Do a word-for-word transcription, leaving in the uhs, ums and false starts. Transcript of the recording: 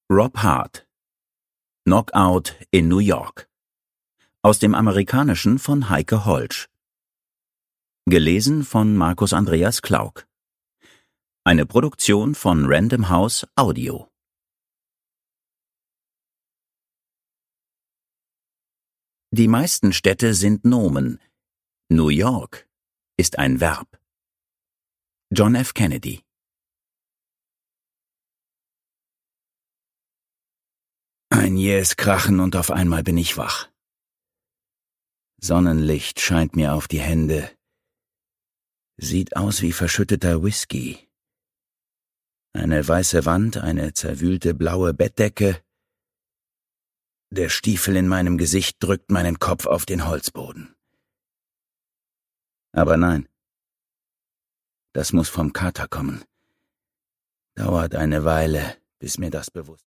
Rob Hart. Knockout in New York. Aus dem Amerikanischen von Heike Holsch. Gelesen von Markus Andreas Klauk. Eine Produktion von Random House Audio. Die meisten Städte sind Nomen. New York ist ein Verb. John F. Kennedy. Ein jähes Krachen und auf einmal bin ich wach. Sonnenlicht scheint mir auf die Hände. Sieht aus wie verschütteter Whisky. Eine weiße Wand, eine zerwühlte blaue Bettdecke. Der Stiefel in meinem Gesicht drückt meinen Kopf auf den Holzboden. Aber nein, das muss vom Kater kommen. Dauert eine Weile, bis mir das bewusst